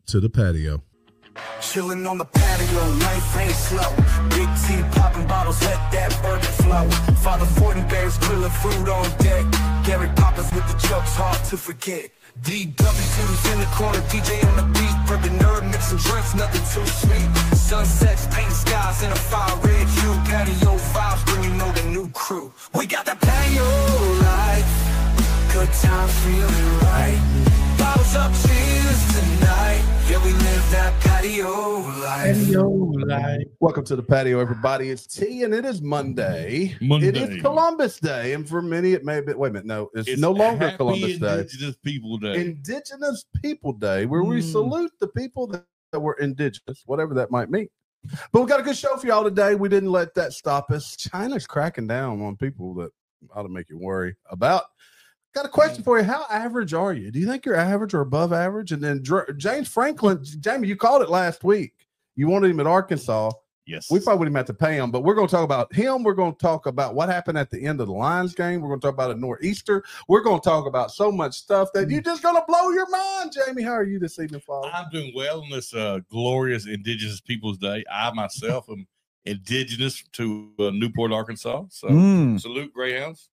to the patio. Chilling on the patio, life ain't slow. Big T popping bottles, let that bourbon flow. Father Fortenberry's grilling food on deck. Gary Poppins with the jokes, hard to forget. DW2's in the corner, DJ on the beat. Bourbon nerd, mixing drinks, nothing too sweet. Sunsets, paint skies in a fire red hue. Patio vibes, bringing on the new crew. We got the patio life, good time feeling right. Bottles up, cheers tonight. Yeah, we live that patio life. Welcome to the patio, everybody. It's T, and it is Monday. It is Columbus Day, and for many it may be. Wait a minute, no, it's no longer Happy Columbus Day. Indigenous People Day. Indigenous People Day, where we salute the people that were indigenous, whatever that might mean. But we got a good show for y'all today. We didn't let that stop us. China's cracking down on people that ought to make you worry about. Got a question for you. How average are you? Do you think you're average or above average? And then James Franklin, Jamie, you called it last week. You wanted him at Arkansas. Yes. We probably wouldn't have to pay him, but we're going to talk about him. We're going to talk about what happened at the end of the Lions game. We're going to talk about a Nor'easter. We're going to talk about so much stuff that you're just going to blow your mind. Jamie, how are you this evening, Father? I'm doing well on this glorious Indigenous Peoples Day. I myself am indigenous to Newport, Arkansas. So salute Greyhounds.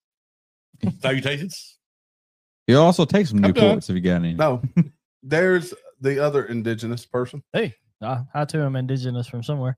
Salutations. You also take some Newports if you got any. No, there's the other indigenous person. Hey, I too am indigenous from somewhere.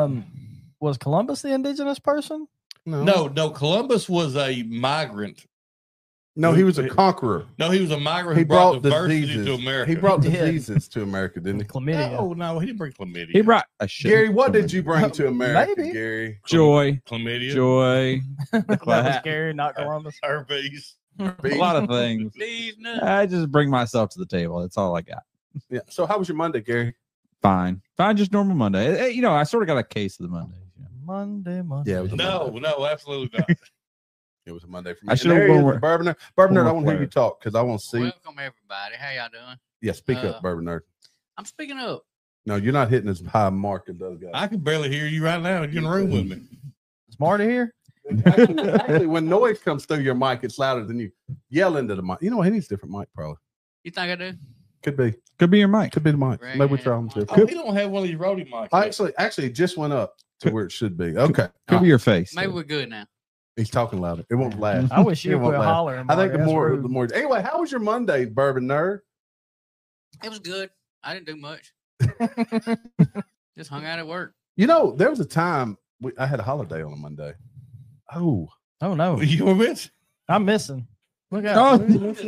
Was Columbus the indigenous person? No. Columbus was a migrant. No, he was a conqueror. No, he was a migrant. He Who brought diseases diversity to America. He brought diseases to America, didn't he? Chlamydia. No, he didn't bring chlamydia. He brought a shit. Gary, what did you bring to America, Maybe. Gary? Joy, Chlamydia. joy, That was Gary, not Columbus. Herpes. a lot of things. I just bring myself to the table. That's all I got. Yeah. So, how was your Monday, Gary? Fine, just normal Monday. You know, I sort of got a case of the Monday. Monday. Yeah, it was a Monday. No, absolutely not. It was a Monday for me. I should have Bourbon worn. Nerd. Bourbon Nerd, I want to hear you talk because I want to see. Welcome everybody. How y'all doing? Yeah, speak up, Bourbon Nerd. I'm speaking up. No, you're not hitting as high a mark as those guys. I can barely hear you right now. You're in the room with me. Smarty here. Actually, when noise comes through your mic, it's louder than you yell into the mic. You know what? He needs a different mic, probably. You think I do? Could be. Could be your mic. Could be the mic. Right. Maybe we try them too. Oh, we don't have one of these roadie mics. Actually, it just went up to where it should be. Okay. Could be your face. Maybe we're good now. He's talking louder. It won't last. I wish you It won't quit last. hollering. I think Marty. the more. Anyway, how was your Monday, Bourbon Nerd? It was good. I didn't do much. Just hung out at work. You know, there was a time I had a holiday on a Monday. Oh no. You were with? I'm missing. Look out.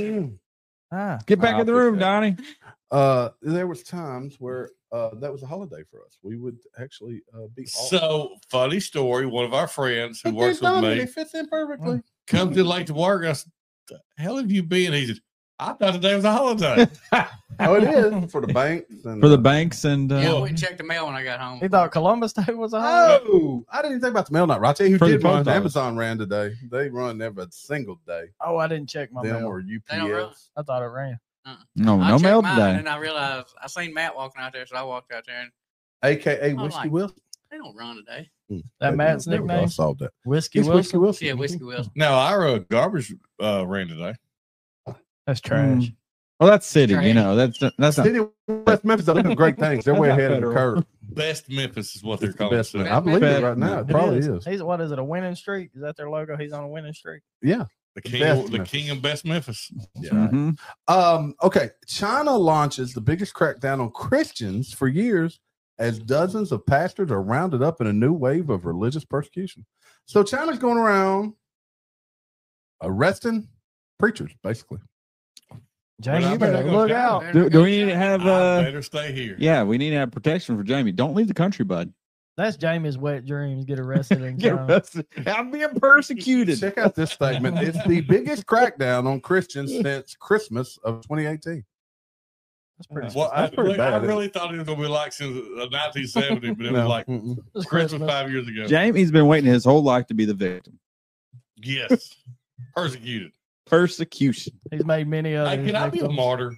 Oh. Get back in the room, Donnie. There was times where that was a holiday for us. We would actually be off. So, funny story. One of our friends who works with me It fits in perfectly. comes in late to work. I said, "The hell have you been?" He said, "I thought today was a holiday." Oh, it is for the banks and For the banks and Yeah, I went and checked the mail when I got home. He thought Columbus Day was a holiday. Oh, I didn't even think about the mail night. I tell you who For the did run. post office. Amazon ran today. They run every single day. Oh, I didn't check my Them mail. or They don't run. UPS. I thought it ran. no I no checked mail mine, today. And I realized I seen Matt walking out there, so I walked out there, and AKA was Whiskey like, Wilson. they don't run today. That Matt's There we go. I nickname? solved that. Whiskey It's Wilson. Whiskey Wilson. Yeah, Whiskey Wilson. Now, our garbage ran today. That's trash. Well, that's city. Trash. You know, that's not. City of West Memphis are doing great things. They're way ahead of the curve. Best Memphis is what they're It's the calling best, it. man. I believe it right now. It It probably is. is. He's what is it? A winning streak? Is that their logo? He's on a winning streak. Yeah. The Best king, Memphis. of best Memphis. Yeah. Mhm. Okay. China launches the biggest crackdown on Christians for years as dozens of pastors are rounded up in a new wave of religious persecution. So China's going around arresting preachers, basically. Jamie, Well, I you better better go look down out. there. Do we need to have? I better stay here. Yeah, we need to have protection for Jamie. Don't leave the country, bud. That's Jamie's wet dreams. Get arrested in Get China. arrested. I'm being persecuted. Check out this statement. It's the biggest crackdown on Christians since Christmas of 2018. That's pretty. Well, That's pretty bad, I isn't it? really thought it was going to be like since 1970, but it was like mm-mm. It's Christmas 5 years ago. Jamie's been waiting his whole life to be the victim. Yes. Persecuted. Persecution. He's made many others. Hey, can I be a victims. martyr?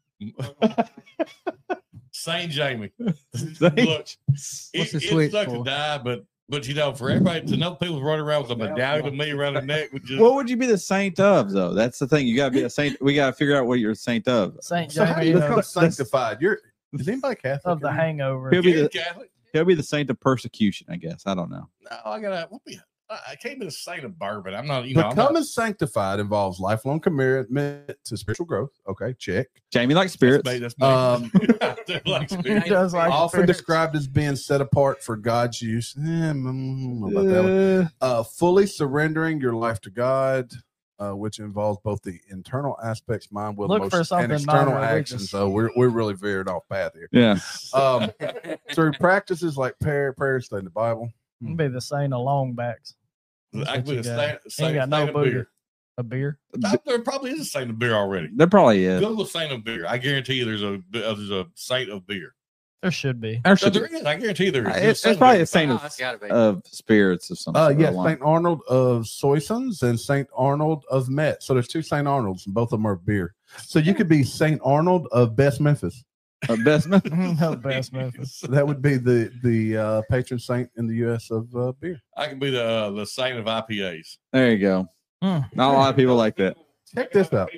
Saint Jamie. Look, What's the it switch sucks to for? die, but you know, for everybody to know people running around with a medallion of me around the neck would just What would you be the saint of, though? That's the thing. You got to be a saint. We got to figure out what you're a saint of. Saint So how do Jamie. you become sanctified? Is anybody Catholic? of the in here? hangover. He'll be Yeah, the Catholic. he'll be the saint of persecution, I guess. I don't know. No, I can't be the saint of bourbon. I'm not. Becoming sanctified involves lifelong commitment to spiritual growth. Okay, check. Jamie likes spirits. That's me. They're like He spirits. does like Often spirits. described as being set apart for God's use. I don't know about that one. Fully surrendering your life to God, which involves both the internal aspects, mind, will, Look for emotions, and something external non-religious. actions. So we're really veered off path here. Yeah. Through practices like prayer, studying the Bible. It'd be the same of longbacks. I could be the Ain't saint got no of booger. beer. A beer. There probably is a saint of beer already. There probably is. Google saint of beer. I guarantee you there's a saint of beer. There should be. There No, should there be. is. I guarantee you there is. It's probably a saint Oh, of, that's gotta be. spirits of some sort. Yes, of wine. St. Arnold of Soissons and St. Arnold of Metz. So there's two St. Arnolds, and both of them are beer. So you could be St. Arnold of Best Memphis. Best man. No best Memphis. That would be the patron saint in the U.S. of beer. I can be the saint of IPAs. There you go. Hmm. Not a lot of people like that. Check this out.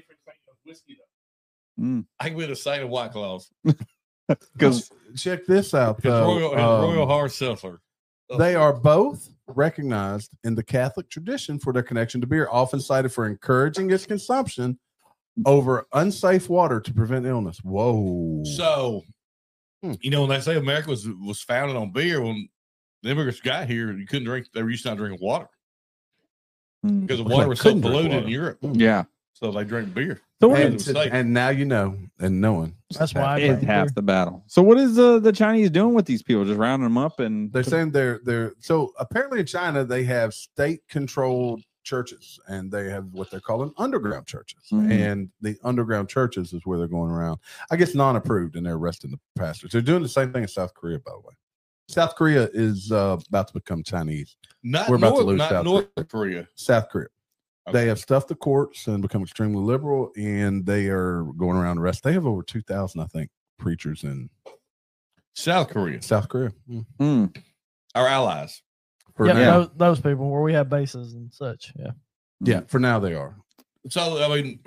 Mm. I can be the saint of White Claws. Because Check this out, It's though. Royal Hard Seltzer. They are both recognized in the Catholic tradition for their connection to beer, often cited for encouraging its consumption over unsafe water to prevent illness. Whoa. So, Hmm. when they say America was founded on beer, when the immigrants got here, you couldn't drink. They were used to not drinking water because the Well, water they was so couldn't drink polluted water. in Europe. yeah. So they drink beer. So what and, it was safe. and now you know, and knowing. That's why I is drink half beer. the battle. So what is the Chinese doing with these people? Just rounding them up and They're saying they're so apparently in China they have state controlled churches and they have what they're calling underground churches. Mhm. And the underground churches is where they're going around. I guess non-approved, and they're arresting the pastors. They're doing the same thing in South Korea, by the way. South Korea is about to become Chinese. Not We're about to North, lose not South North Korea. South Korea. Okay. They have stuffed the courts and become extremely liberal, and they are going around arrest. They have over 2,000, I think, preachers in South Korea, South Korea. Mm. our allies. For Yeah, now, those people where we have bases and such. Yeah. yeah, for now they are. So I mean,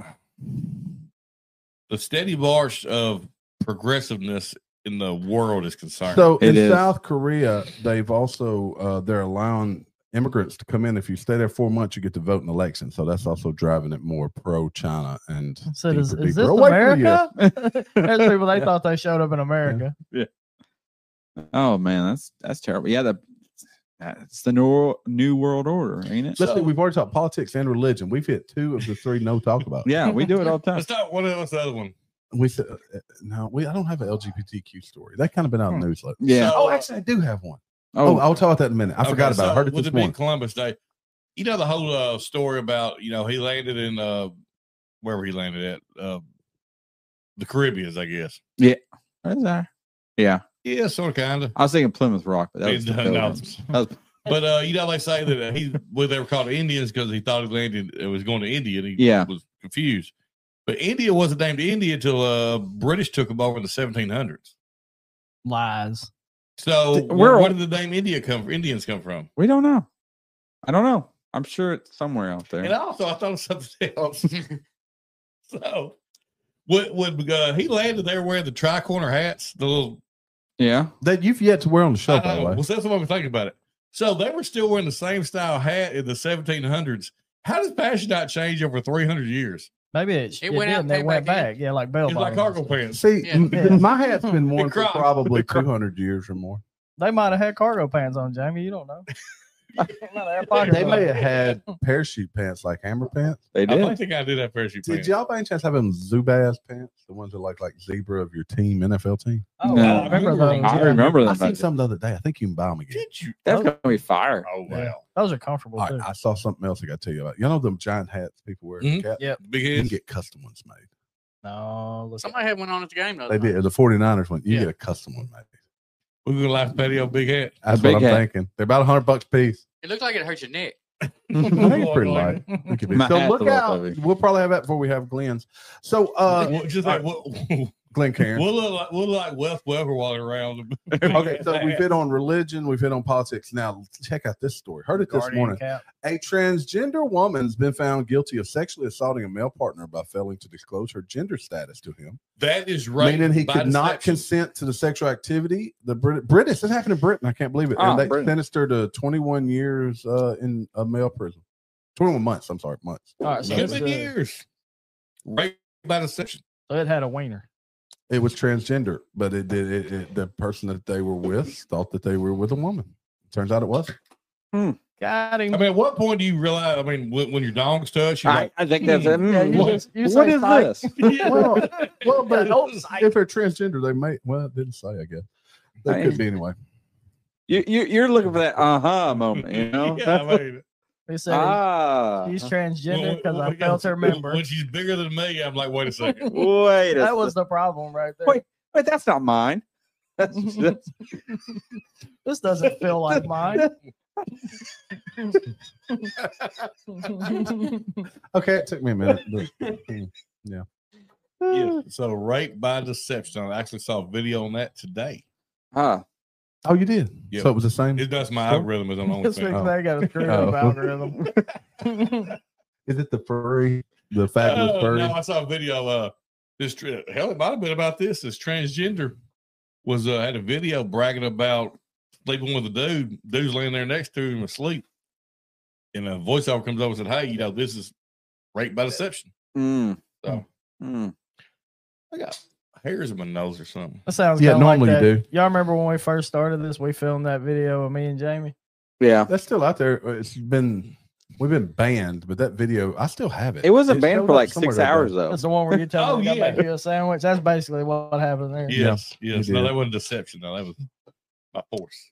the steady march of progressiveness in the world is concerned. So It in is. South Korea, they've also they're allowing immigrants to come in. If you stay there 4 months, you get to vote in elections. So that's also driving it more pro-China and So is deeper, this deeper away from America? There's people they Yeah. thought they showed up in America. Oh man, that's terrible. Yeah, that's the new world order, ain't it? Let's see, we've already talked politics and religion. We've hit 2 of the 3 no talk about. Yeah, we do it all the time. Let's start. What's the other one? We said no. I don't have an LGBTQ story. That kind of been out in the news lately. Yeah. Oh, actually, I do have one. Oh, I'll talk about that in a minute. I forgot about it. I heard it with this the big morning. Columbus Day. You know the whole story about he landed in wherever he landed at the Caribbeans, I guess. is that? Yeah, Yeah, sort of, kind of. I was thinking Plymouth Rock, but that was the No. Pilgrims. That was- But they say that they were called Indians because he thought he landed. It was going to India, and he Yeah. was confused. But India wasn't named India until British took them over in the 1700s. Lies. So Where- where did the name Indians come from? we don't know. I don't know. I'm sure it's somewhere out there. And also, I thought of something else. So, when he landed there wearing the tri-corner hats, the little Yeah. That you've yet to wear on the show, I by the know. way. Well, that's what I'm thinking about it. So they were still wearing the same style hat in the 1700s. How does fashion not change over 300 years? Maybe it went did, out and they and went came back back. Yeah, like bell It's like bottoms. cargo pants. See, Yeah. my hat's been worn for Crocs. probably The Crocs. 200 years or more. They might have had cargo pants on, Jamie. You don't know. They might have had pockets They on. may have had parachute pants like hammer pants. They I did. think I did have parachute Did pants. y'all by any chance have them Zubaz pants? The ones that like zebra of your team, NFL team? Oh, No. I remember those. I yeah. remember I them. seen some the other day. I think you can buy them again. Did you? That's gonna be fire. Oh, Yeah. wow. Those are comfortable All too. right, I saw something else I got to tell you about. You know them giant hats people wear? Mhm. Cat? Yep. Big You can heads. get custom ones made. No, look. Somebody had one on at the game. They did. The 49ers one. You Yeah. get a custom one made. We're going to laugh patio, big hat. That's big what I'm hat. thinking. They're about $100 a piece. It looked like it hurt your neck. I think it's pretty light. It could be. My So hat's look a little out. heavy. We'll probably have that before we have Glenn's. So Well, just like, Glencairn. We'll look like Wes Welker walking around. Okay, so we've hit on religion, we've hit on politics. Now check out this story. Heard it this Guardian morning. cap. A transgender woman's been found guilty of sexually assaulting a male partner by failing to disclose her gender status to him. That is right. Meaning he could not consent to the sexual activity. The British, this happened in Britain. I can't believe it. And they sentenced her to 21 years in a male prison. 21 months. I'm sorry, months. All right, so 7 years. Right by deception. So it had a wiener. It was transgender, but the person that they were with thought that they were with a woman. Turns out it wasn't. Got him. I mean, at what point do you realize? I mean, when your dog's touch, you're like, I think that's it. Yeah, you What say is psych. this? well, but Don't psych. if they're transgender, they may. Well, it didn't say. I guess they could be anyway. You're looking for that moment, you know? yeah, I mean, He said she's transgender because I felt her member. When she's bigger than me, I'm like, wait a second. Wait, That was the problem right there. Wait, that's not mine. That's This doesn't feel like mine. Okay, it took me a minute. But, Yeah. So rape by deception. I actually saw a video on that today. oh, you did. Yep. So it was the same. It does my algorithm is on This week OnlyFans. they got a screwed up algorithm. Is it the furry, the fabulous furry? No, I saw a video. Hell, it might have been about this. This transgender was had a video bragging about sleeping with a dude. Dude's laying there next to him asleep, and a voiceover comes over and said, "Hey, this is rape by deception." So I got hairs in my nose or something. That sounds Yeah, kinda normally like you that. do. Y'all remember when we first started this? We filmed that video of me and Jamie. yeah. That's still out there. We've been banned, but that video I still have it. It wasn't It banned showed for up like somewhere 6 that hours day. though. That's the one where you tell Oh, me to yeah. make you a sandwich. That's basically what happened there. Yes. you No, did. that wasn't deception. No, that was by force.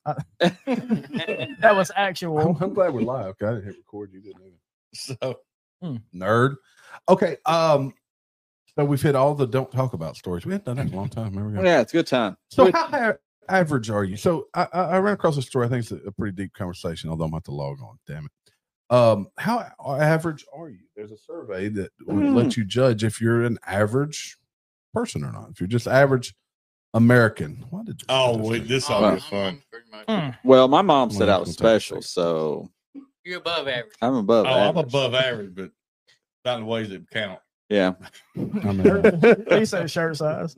That was actual. I'm glad we're live. 'Cause I didn't hit record. You didn't either. So Nerd. Okay. So we've hit all the don't talk about stories. We haven't done that in a long time. Remember? Yeah, it's a good time. So how average are you? So I ran across a story. I think it's a pretty deep conversation, although I'm about to log on. Damn it. How average are you? There's a survey that would let you judge if you're an average person or not. If you're just average American. Why did this Oh, all I'm be fun. pretty much. Well, my mom said Well, I was it's gonna take a special, second. so You're above average. I'm above. Oh, I'm average. above average, but not in the ways that count. Yeah. He said shirt size.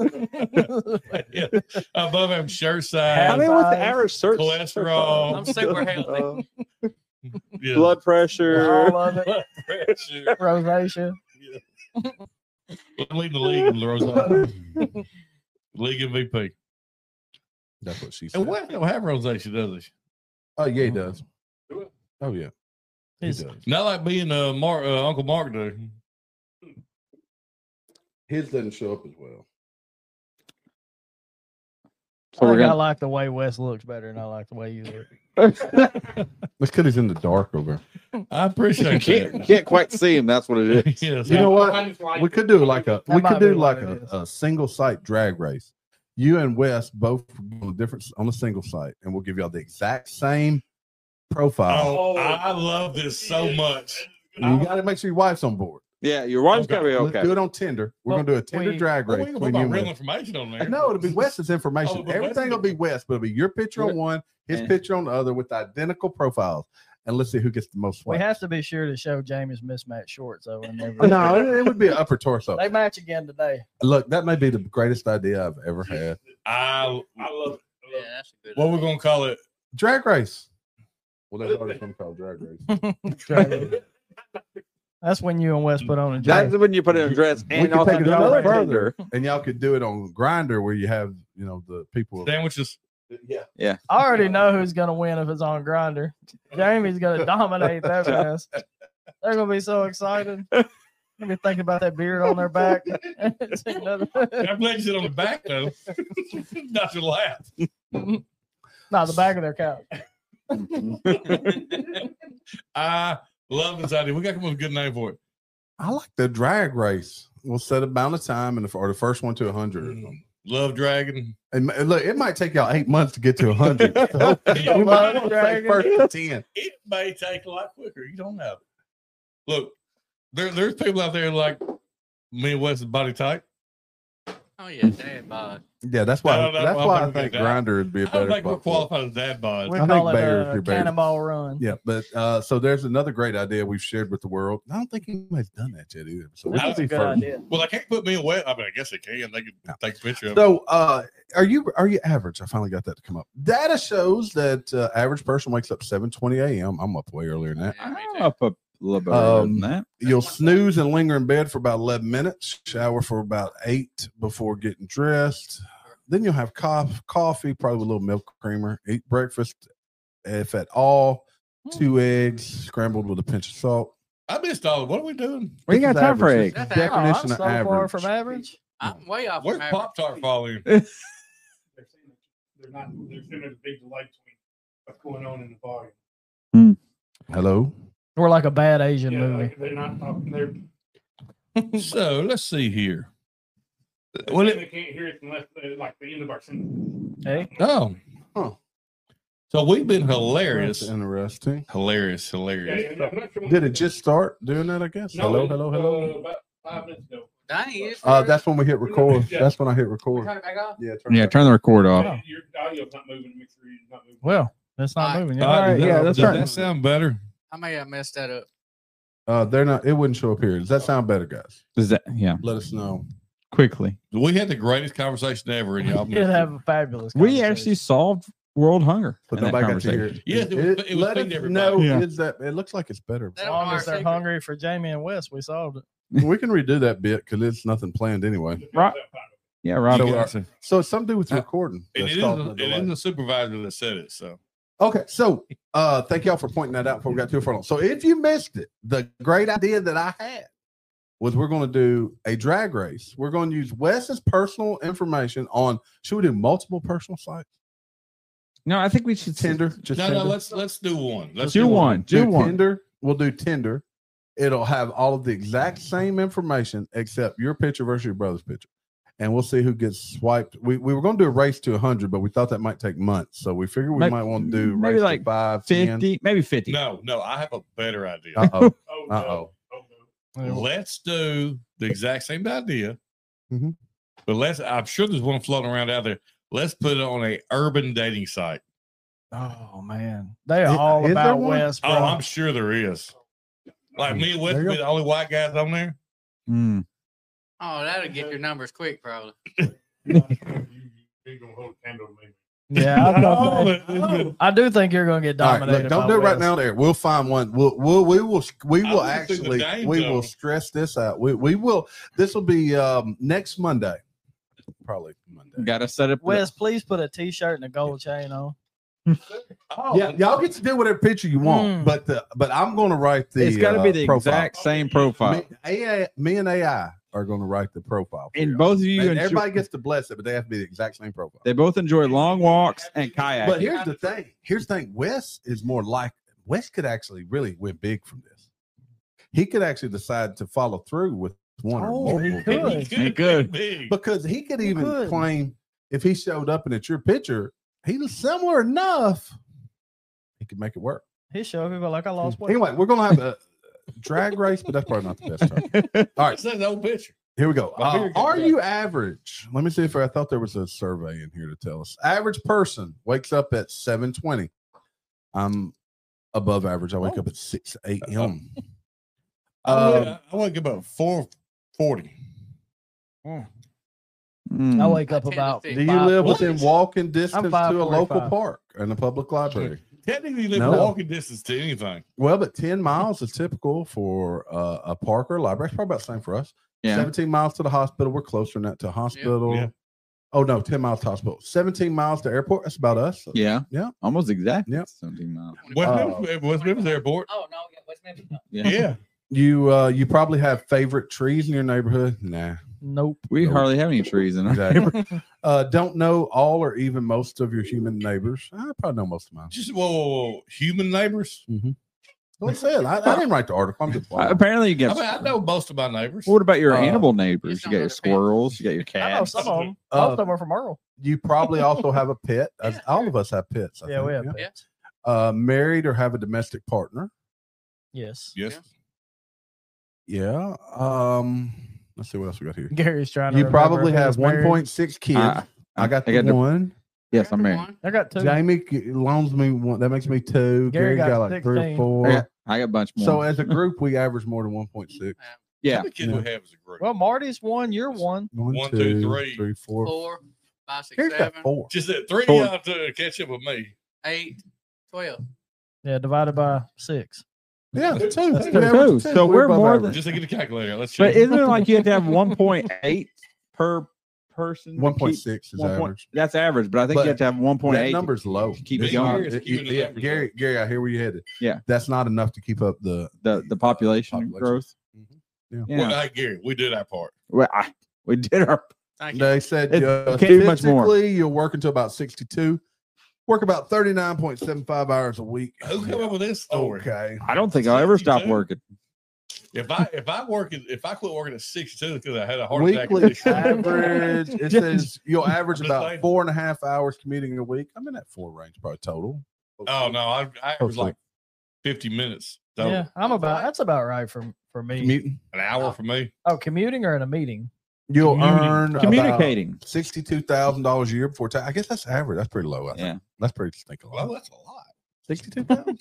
Yeah. Above average shirt I size, mean, what's the average search? cholesterol. I'm super healthy. Yeah. Blood pressure. All of it. Blood pressure. Rosacea. I'm leading the league in rosacea. League MVP. That's what she said. And Wes don't have rosacea, does he? Oh yeah, he does. Oh yeah, he His, does. Not like being Uncle Mark do. His doesn't show up as well. So I we're think I gonna. like the way Wes looks better than I like the way you look. That's because he's in the dark over. I appreciate You that. can't quite see him. That's what it is. Yes. You know what? We could do like a That we might could be do what like it is. a single site drag race. You and Wes both on a single site, and we'll give y'all the exact same profile. Oh, I love this so much. You got to make sure your wife's on board. Yeah, your wife's Okay. gotta be Let's okay. do it on Tinder. We're Well, gonna do a Tinder we- drag Oh, we race can put between my you and real Wes. information on there. No, it'll be Wes's information. Oh, but Everything Wes- will be Wes, but it'll be your picture on one, his Yeah. picture on the other, with identical profiles, and let's see who gets the most We swipes. have to be sure to show Jamie's mismatched shorts though. No, it would be an upper torso. They match again today. Look, that may be the greatest idea I've ever had. I love it. Yeah, that's a good. What we're gonna call it? Drag race. Well, that's already something called drag race. That's when you and Wes put on a That's dress. when you put it in a dress We and could also take it do another it further, and y'all could do it on Grinder, where you have, the people. Sandwiches. Yeah, I already know who's gonna win if it's on Grinder. Jamie's gonna dominate that mess. They're gonna be so excited. They're gonna be thinking about that beard on their back. It's another- I'm glad you sit on the back though. Not to laugh. No, the back of their couch. I love this idea. We got to come up with a good name for it. I like the drag race. We'll set a bound of time, or the first one to 100 or something. Love Dragon. And look, it might take y'all 8 months to get to 100. So we might Love want to say Dragon. first to 10. It may take a lot quicker. You don't know. Look, there's people out there like me and Wes' body type. Oh yeah, dad bod. Yeah, that's why. No, that's I'm why I not gonna think get that. Grinder would be a I don't better think we're spot for it. qualified as dad bod. We I think call it Bears a are Bears. cannonball run. Yeah, but so there's another great idea we've shared with the world. I don't think anybody's done that yet either. So This we'll is a be good first. idea. Well, they can't put me in wet. I mean, I guess they can. They can take a picture of it. So are you average? I finally got that to come up. Data shows that average person wakes up 7:20 a.m. I'm up way earlier than that. Yeah, me I'm too. up a little bit earlier than that. You'll snooze and linger in bed for about 11 minutes, shower for about 8 before getting dressed. Then you'll have coffee, probably with a little milk creamer. Eat breakfast, if at all. 2 eggs scrambled with a pinch of salt. I missed all. What are we doing? We ain't got This is time for average. eggs. This is That's Oh, I'm definition so of far average. from average. I'm way off. Where's from average. Pop Tart falling? They're saying there's a big delay between what's going on in the volume. Hello. We're like a bad Asian Yeah, movie. like, they're not talking. They're So let's see here. well, Well, they can't hear it unless like the end of our sentence. Hey, oh, Huh. So we've been That's hilarious, interesting. hilarious. Yeah, yeah, I'm not sure Did it just start doing that, I guess? No, Hello. About 5 minutes ago. Dang, you That's when we hit record. Yeah. That's when I hit turn record. it back off. Yeah. Yeah, turn the record off. Oh. Your audio's not moving. Make sure you're not moving. well, it's not Alright. moving. All Yeah. right, yeah, does that's that, right. that sound better? I may have messed that up. They're not. It wouldn't show up here. Does that sound better, guys? Does that? Yeah, Let us know. quickly. We had the greatest conversation ever, and y'all We did missed it. have a fabulous. We conversation. actually solved world hunger. But in that nobody got to hear conversation. it. Yes, it was let feeding us everybody. know. Yeah. Is that? It looks like it's better. They As don't long know as our they're secret. hungry for Jamie and Wes, we solved it. We can redo that bit because it's nothing planned anyway. Right. Yeah, Rob. So, You uh, guys- So it's something to do with recording. and that's it causing the is delay. the supervisor that said it. So Okay, so thank y'all for pointing that out before we got too far along. So if you missed it, the great idea that I had was we're going to do a drag race. We're going to use Wes's personal information on. Should we do multiple personal sites? No, I think we should Tinder, just no, Tinder. let's do one. Let's do one. Do Do one. Tinder. We'll do Tinder. It'll have all of the exact same information except your picture versus your brother's picture. And we'll see who gets swiped. We were going to do a race to 100, but we thought that might take months. So we figured we Maybe- might want to do maybe race like to 5, 10. 50, maybe 50. No, I have a better idea. Uh-oh. Oh, no. Uh-oh. Oh, no. Let's do the exact same idea. Mhm. But I'm sure there's one floating around out there. Let's put it on a urban dating site. Oh man, they are all Is there about one? Wes. Bro. Oh, I'm sure there is. Like me and Wes There you be go. the only white guys on there. Mm. Oh, that'll get your numbers quick, probably. You gonna hold a candle to me. Yeah, I, Oh, thought but it's that- good. I do think you're going to get All right, dominated. look, don't by do it right Wes. now. There, we'll find one. We will I want to see the actually names, we though. will stress this out. We will. This will be next Monday, probably Monday. Got to set up. Wes, please put a T-shirt and a gold chain on. Oh, Yeah, y'all get to do whatever picture you want, Mm. but I'm going to write the. It's got to be the profile. exact same profile. Me and AI are going to write the profile. for And y'all. both of you, And enjoy, everybody gets to bless it, but they have to be the exact same profile. they both enjoy long walks and kayaking. But here's the thing. Here's the thing. Wes is more like Wes could actually really win big from this. He could actually decide to follow through with one or Oh, he multiple could. He Good. Big. because he could even could. claim if he showed up and it's your picture, he was similar enough. He could make it work. He showed people like I lost weight. Anyway, we're gonna have a drag race, but that's probably not the best time. All right, That's the old picture. here we go. Well, here you go. Are you average? Let me see if I thought there was a survey in here to tell us. Average person wakes up at 7:20. I'm above average. I wake up at 6 a.m. I wake up about 4:40. Mm. I wake up 10 to about. 15. Do you live What? within walking distance to a 5:45. local park and a public library? Technically, you live No. walking distance to anything. Well, but 10 miles is typical for a park or a library. It's probably about the same for us. Yeah. 17 miles to the hospital. We're closer than that to hospital. Yeah. Oh, no, 10 miles to hospital. 17 miles to airport. That's about us. Yeah. Yeah. Almost exactly. Yeah. 17 miles. West Memphis Airport. Oh no, West Memphis. No. Yeah. You probably have favorite trees in your neighborhood. Nah. Nope. We Nope. hardly have any trees in our Exactly. Don't know all or even most of your human neighbors. I probably know most of mine. Just whoa. Human neighbors. Like I said, I didn't write the article. I'm just Apparently, you I get. mean, I know most of my neighbors. What about your Uh, animal neighbors? You you got know your the squirrels. You got your I know cats. some of them. Uh, Most of them are from Earl. You probably also have a pet. Yeah. All of us have pets. I Yeah, we think, have Yeah. pets. married or have a domestic partner. Yes. Yes. Yeah. Let's see what else we got here. Gary's trying to You remember probably if he have was married. 1.6 kids. I got the one. Yes, I'm married. One. I got 2. Jamie loans me one. That makes me 2. Gary Gary got got like 3 or 16. 4. I got a bunch more. So as a group, we average more than 1.6. yeah. How many kids we have as a group? Well, Marty's 1. You're 1. 1, One, 2, two, three. 3, 4. 4, 5, 6, Gary's 7, got 4. Just that 3 Four. y'all to catch up with me. 8, 12. Yeah, divided by 6. Yeah, 2. That's We two. average 2. So we're above more average. than- Just to get a calculator. Let's But check. isn't it like you have to have 1.8 per person? to 1.6 keep- is average. That's average, but I think But you have to have 1.8. That number's low. keep It's it not- going. it- Keeping the yeah, numbers Gary, I hear where you headed. Yeah. That's not enough to keep up the. the population, Population. growth. Yeah. Yeah. Well, hey, Gary, we did our part. Well, we did our. Thank you. They said It can't be much more. statistically, you'll work until about 62. Work about 39.75 hours a week. Who came up with this story? Okay. I don't think I'll ever stop 62? working. If I quit working at 62 because I had a heart attack. at Weekly 62. average. It says you'll average Just about saying. 4.5 hours commuting a week. I'm in that 4 range probably total. Oh no, I was like 50 minutes. So Yeah, that's about right for me. Commuting. an hour for me. Oh, commuting or in a meeting? You'll Commuting. earn Communicating. about $62,000 a year before tax. I guess that's average. That's pretty low. I think. Yeah. That's pretty stinking Well, low. that's a lot. 62,000.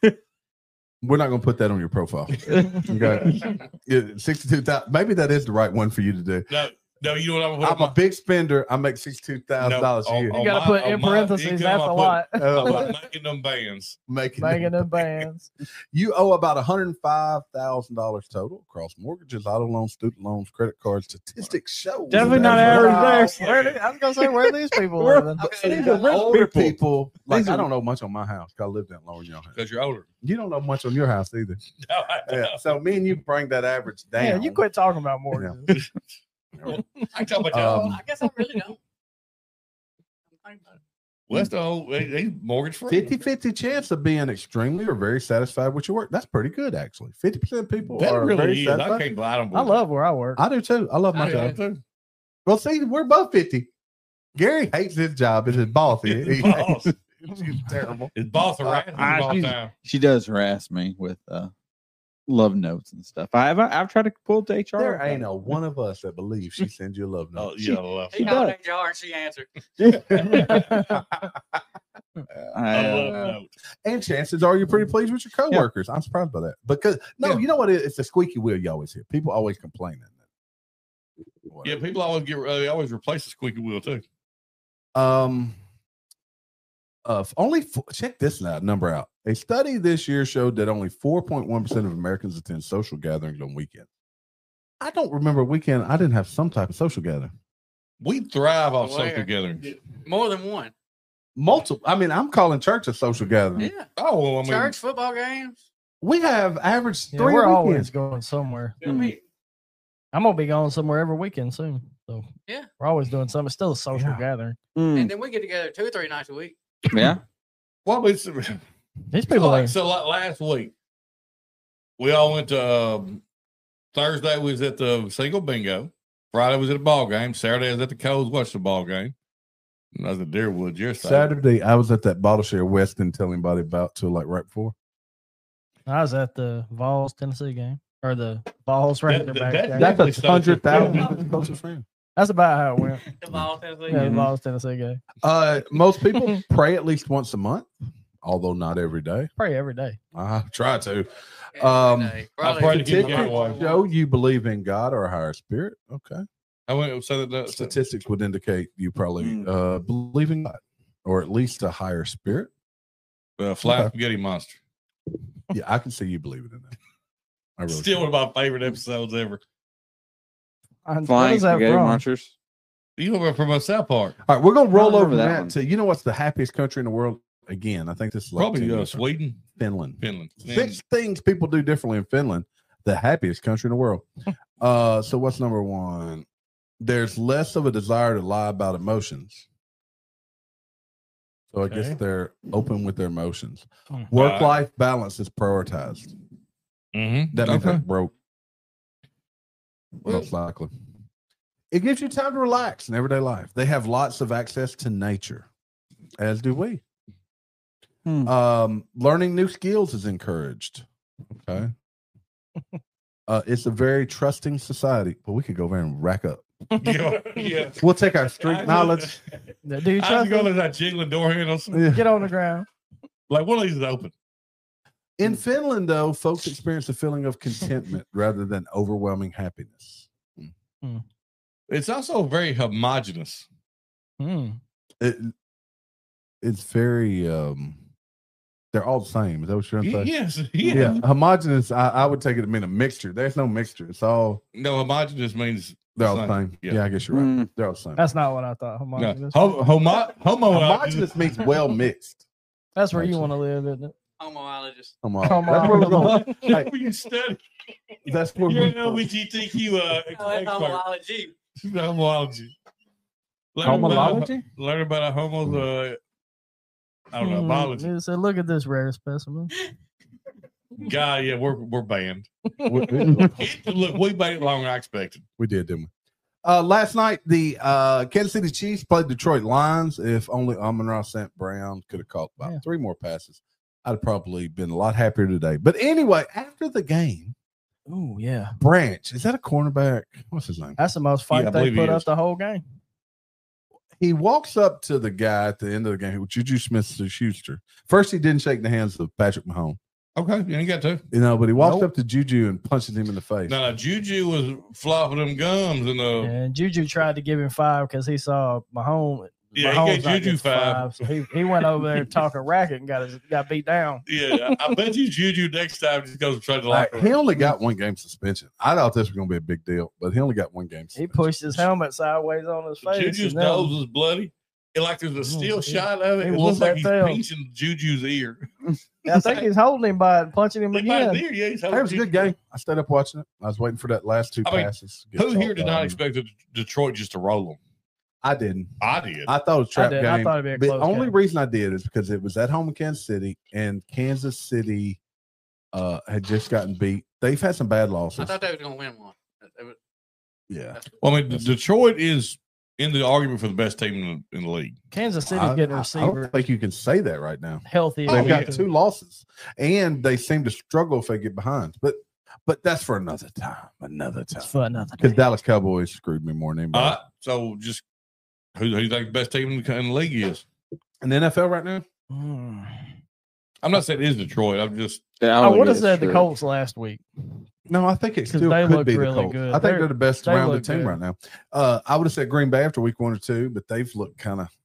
We're not going to put that on your profile. Okay. Yeah, 62,000. Maybe that is the right one for you to do. No, you know what I'm I'm a big spender. I make $62,000 a year. You got to put in parentheses. That's a lot. I'm making them bands. Making Banging them bands. You owe about $105,000 total across mortgages, auto loans, student loans, credit cards. Statistics show Definitely not That's average right. I was gonna say, where are these people Where- living? Okay. These are rich Older people. people, like These are- I don't know much on my house. 'Cause I lived that long in your house. Because you're older. You don't know much on your house either. No, I Yeah. don't. So me and you bring that average down. Yeah, you quit talking about mortgages. I talk about y'all. Um, I guess I really don't. I'm thinking about it. Well, that's the whole they mortgage free. 50-50 chance of being extremely or very satisfied with your work. That's pretty good, actually. 50% of people That are really very is. I satisfied. can't lie on I love where I work. I do too. I love my I job. do too. Well, see, we're both 50. Gary hates his job. It's his boss. His boss. He's terrible. His boss harassing him all the time. She does harass me with love notes and stuff. I've tried to pull up to HR. There ain't a one of us that believes she sends you a love Oh, note. yeah, well, He called HR and she answered. I love notes. And chances are you're pretty pleased with your coworkers. I'm surprised by that. Because Yeah. you know what? It's the squeaky wheel you always hear. People always complaining. Yeah, people always they always replace the squeaky wheel too. Check this number out. A study this year showed that only 4.1% of Americans attend social gatherings on weekends. I don't remember a weekend I didn't have some type of social gathering. We thrive off Where? social gatherings. More than one. Multiple. I mean, I'm calling church a social gathering. Yeah. Oh, well, I mean, Church, football games. We have average Yeah, 3 we're weekends. always going somewhere. I mean, I'm gonna be going somewhere every weekend soon. So Yeah. we're always doing something. It's still a social Yeah. gathering. and then we get together 2 or 3 nights a week. Yeah. well, it's These people are so like last week, we all went to Thursday was at the single bingo. Friday was at a ball game. Saturday I was at the Coles watched the ball game. And I was at Deerwood yesterday. Saturday, I was at that bottle share West, didn't tell anybody about till like right before. I was at the Vols Tennessee game or the Vols Razorback that- game. that- That's Definitely $100,000. That's about how it went. The ball Tennessee. Yeah, the Vols Tennessee game. Most people pray at least once a month, although not every day. Pray every day. I try to. Every Um, day. I Probably pray to keep Statistics going. show you believe in God or a higher spirit. Okay. I went so that Statistics would indicate you probably Mm. believe in God or at least a higher spirit. flat Okay. spaghetti monster. Yeah, I can see you believing in that. I really Still can. one of my favorite episodes ever. What Flying is that spaghetti from? monsters. You know from South Park. All right, we're gonna roll I over remember that that one. to you know what's the happiest country in the world? Again, I think this is like Probably 10 years from- Sweden, Finland. Finland. 6 things people do differently in Finland, the happiest country in the world. So what's number 1? There's less of a desire to lie about emotions. So I guess Okay. they're open with their emotions. Hmm. Work-life balance is prioritized. Mm-hmm. That means okay. they're broke. Most likely. It gives you time to relax in everyday life. They have lots of access to nature, as do we. Hmm. Learning new skills is encouraged. Okay. It's a very trusting society, but we could go there and rack up. Yeah. We'll take our street knowledge. Do you I trust go me? to that jiggling door handles. Yeah. Get on the ground. Like one of these is open. In Finland, though, folks experience a feeling of contentment rather than overwhelming happiness. It's also very homogenous. It's very they're all the same. Is that what you're trying to say? Yes. Yeah. Homogeneous, I would take it to mean a mixture. There's no mixture. It's all No, homogenous means they're all the same. Yeah. Yeah, I guess you're right. They're all the same. That's not what I thought. no. Homogeneous. Homogeneous means well mixed. That's where you want to live, isn't it? Homologist. That's where we're going. Hey, We can study. that's where You're we're an going. LGBTQ expert. Homology. Homology. Homology? Learn about a homo's I don't know, biology. It said, look at this rare specimen. Guy, yeah, we're banned. Look, we made it longer than I expected. We did, didn't we? Last night, the Kansas City Chiefs played Detroit Lions. If only Amon-Ra St. Brown could have caught about 3 more passes, I'd have probably been a lot happier today. But anyway, after the game, Oh, yeah. Branch, is that a cornerback? What's his name? That's the most Yeah, I fight they believe he put up is. the whole game. He walks up to the guy at the end of the game, Juju Smith-Schuster. First, he didn't shake the hands of Patrick Mahomes, Okay, you ain't got to. but he walked Nope. up to Juju and punched him in the face. No, Juju was flopping them gums and And Juju tried to give him 5 because he saw Mahomes. Yeah, he Mahomes gave not Juju get 5. So he went over there talking racket and got beat down. yeah, I bet you Juju next time just goes and tries to Like, lock he only got 1 game suspension. I thought this was going to be a big deal, but he only got 1 game He suspension. pushed his helmet sideways on his face. Juju's and then- nose was bloody. It like there's a still he- shot of it. he It looks whooped like that he's tail. pinching Juju's ear. I think he's holding him by it and punching him He might again. be there, yeah, he's It was a good game. I stayed up watching it. I was waiting for that last 2 I mean, passes. to get Who here chalked did out. not expect Detroit just to roll them? I didn't. I did. I thought it was a trap did. game. I thought it'd be a The close only game. reason I did is because it was at home in Kansas City, and Kansas City had just gotten beat. They've had some bad losses. I thought they were going to win one. Yeah. Well, I mean, Detroit is in the argument for the best team in the league. Kansas City's I getting a don't receiver think you can say that right now. healthy. They've got yeah. 2 losses, and they seem to struggle if they get behind. But that's for another time. It's for another Because day. Dallas Cowboys screwed me more than anybody. So just who do you think the best team in the league is? In the NFL right now, I'm not saying it is Detroit. I'm just I would have said the Colts last week. no, I think it 'Cause still they could look be the really Colts. good. I think they're the best they rounded look team good. right now. I would have said Green Bay after week 1 or 2, but they've looked kind of.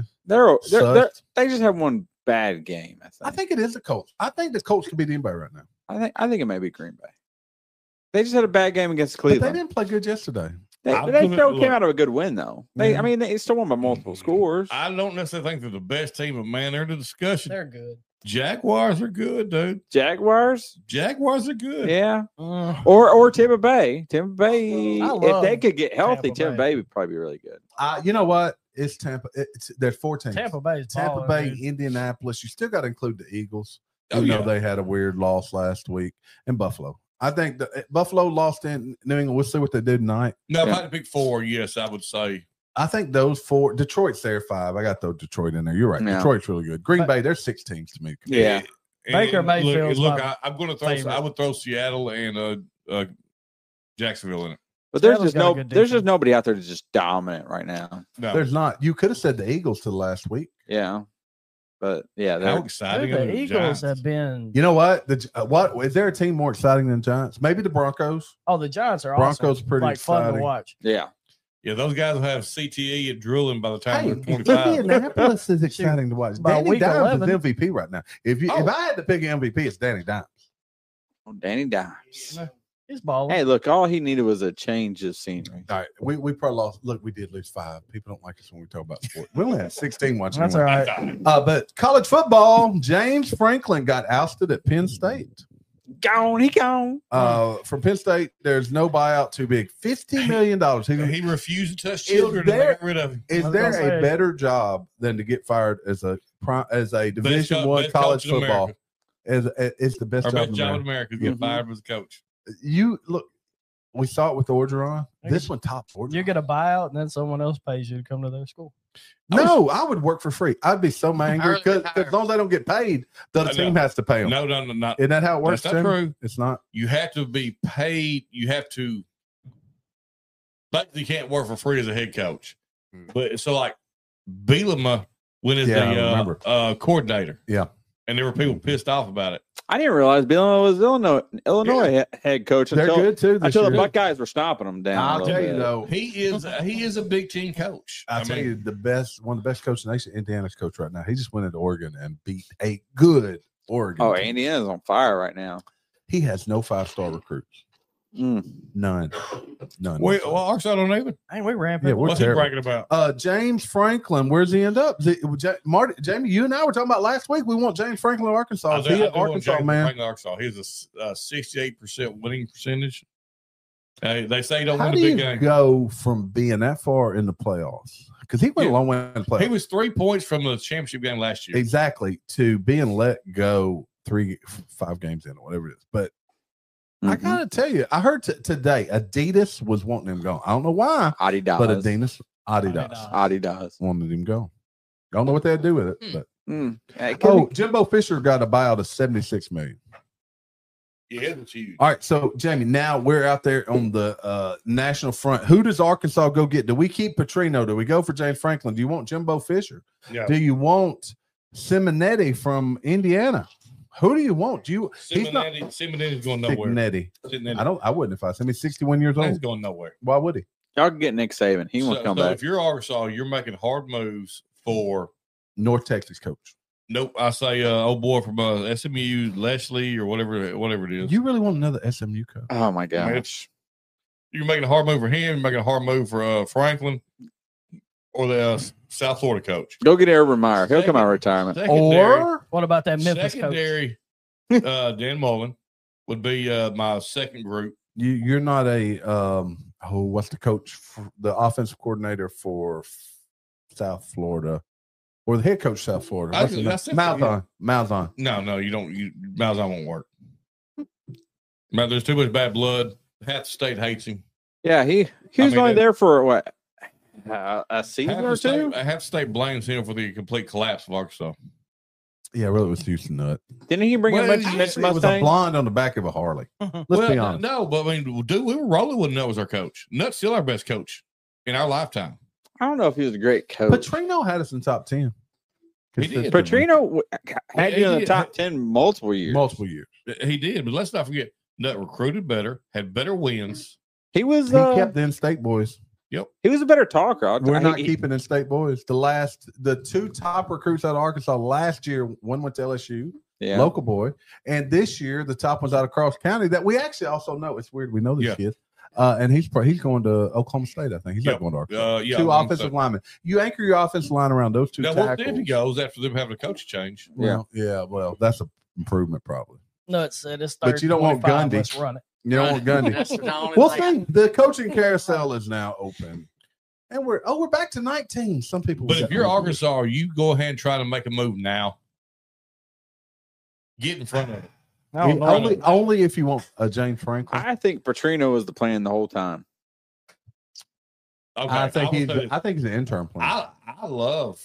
They just have one bad game. I think it is the Colts. I think the Colts could beat anybody right now. I think it may be Green Bay. They just had a bad game against But they Cleveland. didn't play good yesterday. They I'm still gonna- came out of a good win though. Yeah. They still won by multiple scores. I don't necessarily think they're the best team, but man, they're in the discussion. They're good. Jaguars are good, dude. Jaguars, Jaguars are good. yeah, Mm. or Tampa Bay. Tampa Bay, I if they love could get healthy, Tampa Tampa Bay. Bay would probably be really good. You know what? It's Tampa. There's 4 teams. Tampa Bay's Tampa balling, Bay, dude. Indianapolis. You still got to include the Eagles. Oh, Even yeah. though they had a weird loss last week, and Buffalo. I think Buffalo lost in New England. We'll see what they do tonight. No, if Yeah. I had to pick 4, yes, I would say. I think those 4. Detroit's there 5. I got those Detroit in there. You're right. Yeah. Detroit's really good. Green Bay, there's 6 teams to me. Yeah. Baker And Mayfield's Look, my I'm going to throw. favorite. I would throw Seattle and Jacksonville in it. But there's Seattle's just got a good there's just defense. nobody out there that's just dominant right now. No, There's not. You could have said the Eagles to the last week. Yeah, but yeah, how they're exciting Dude, are the Eagles Giants? have been. You know what? What is there a team more exciting than Giants? Maybe the Broncos. Oh, the Giants are Broncos awesome. pretty like fun exciting. to watch. yeah. Yeah, those guys will have CTE and drooling by the time Hey, they're 25. Indianapolis is exciting to watch. By Danny week Dimes 11. is MVP right now. If I had to pick an MVP, it's Danny Dimes. Oh, Danny Dimes. He's balling. Hey, look, all he needed was a change of scenery. All right, we probably lost. Look, we did lose 5. People don't like us when we talk about sport. We only had 16 watching. That's one. all right. But college football, James Franklin got ousted at Penn State. Gone, he gone. From Penn State, there's no buyout too big. $50 million. He refused to touch children and there- got rid of him. Is I was there gonna say- a better job than to get fired as a Division co- One best college coach in football? America. It's the best Our job best in job in America. America is get Mhm. fired as a coach. You look. We saw it with Orgeron. This one top Orgeron. You get a buyout, and then someone else pays you to come to their school. No, I would work for free. I'd be so angry Early because retire. as long as they don't get paid, the other team has to pay them. No, not. Isn't that how it works? That's not Tim? true. It's not. You have to be paid. You have to. Basically, you can't work for free as a head coach. But so like Bielema went as Yeah, I remember. the coordinator. Yeah. And there were people pissed off about it. I didn't realize Bill was Illinois head coach They're until good too. This until the year. Buckeyes were stomping them down. a I'll little tell you bit. though, He is a big team coach. I'll tell you one of the best coaches in the nation, Indiana's coach right now. He just went into Oregon and beat a good Oregon. Oh, team. Indiana's on fire right now. He has no 5-star recruits. None. Wait, well, Arkansas don't even. Hey, we rampant. Yeah, we're What's he terrible. bragging about? James Franklin, where's he end up? Marty, Jamie, you and I were talking about last week. We want James Franklin of Arkansas. Is he an Arkansas man? Arkansas. He's a 68% winning percentage. They say he don't How win do a big you game. go from being that far in the playoffs? Because he went a long way in the playoffs. He was 3 points from the championship game last year. Exactly, to being let go 5 games in or whatever it is. But I gotta tell you, I heard today Adidas was wanting him gone. I don't know why, Adidas. but Adidas wanted him gone. I don't know what they'd do with it, but Jimbo Fisher got a buyout of $76 million. Yeah, that's huge. All right, so Jamie, now we're out there on the national front. Who does Arkansas go get? Do we keep Petrino? Do we go for James Franklin? Do you want Jimbo Fisher? Yeah. Do you want Simonetti from Indiana? Who do you want? Simonetti's going nowhere. Simonetti. I wouldn't if I said he's 61 years He's old. going nowhere. Why would he? Y'all can get Nick Saban. He won't come back. If you're Arkansas, you're making hard moves for North Texas coach. Nope. I say old boy from SMU, Leslie, or whatever it is. You really want another SMU coach? Oh my I god! mean, you're making a hard move for him. You're making a hard move for Franklin or the South Florida coach. Go get Urban Meyer. He'll come out of retirement. Or What about that Memphis coach? secondary, Dan Mullen would be my second group. you're not a what's the coach, the offensive coordinator for South Florida, or the head coach South Florida? What's his name? Malzahn. No, you don't. Malzahn won't work. Man, there's too much bad blood. Half the state hates him. Yeah, he was only there for what a season or two. Half the state blames him for the complete collapse of Arkansas. Yeah, really, it was Houston Nutt. Didn't he bring a bunch of It was a blonde on the back of a Harley. Let's be honest. No, but I mean, dude, we were rolling with Nutt was our coach. Nutt's still our best coach in our lifetime. I don't know if he was a great coach. Petrino had us in top 10. He did. Petrino had He you in the did. top 10 multiple years. Multiple years. He did, but let's not forget, Nutt recruited better, had better wins. He was He kept the in-state boys. he was a better talker. We're not keeping in-state boys. The 2 top recruits out of Arkansas last year, one went to LSU, Yeah. local boy, and this year the top one's out of Cross County that we actually also know. It's weird we know this kid, and he's going to Oklahoma State. I think he's not going to Arkansas. 2 offensive linemen. You anchor your offensive line around those 2 Now, tackles. what if he goes after them having a coach change? Well, well, that's an improvement probably. No, it said it's But you don't want 25, Gundy. Let's run it. You don't want Gundy. That's the only We'll thing. see. The coaching carousel is now open, and we're back to 19. Some people, But if you're Arkansas, you go ahead and try to make a move now. Get in front of it. I don't know. only if you want a James Franklin. I think Petrino was the plan the whole time. Okay, I think will say this. I think he's an intern plan. I love